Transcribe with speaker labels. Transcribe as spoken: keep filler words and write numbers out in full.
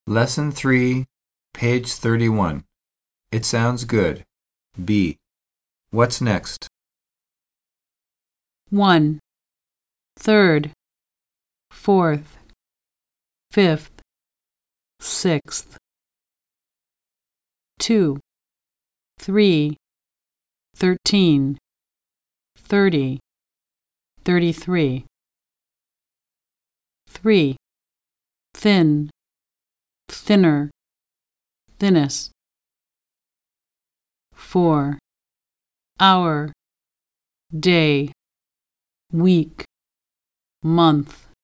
Speaker 1: Lesson three, page thirty-one. It sounds good. B. What's next?
Speaker 2: one, third, fourth, fifth, sixth. two, three, thirteen, thirty, thirty-three. three, thin, thinner, thinnest. four, hour, day, week, month.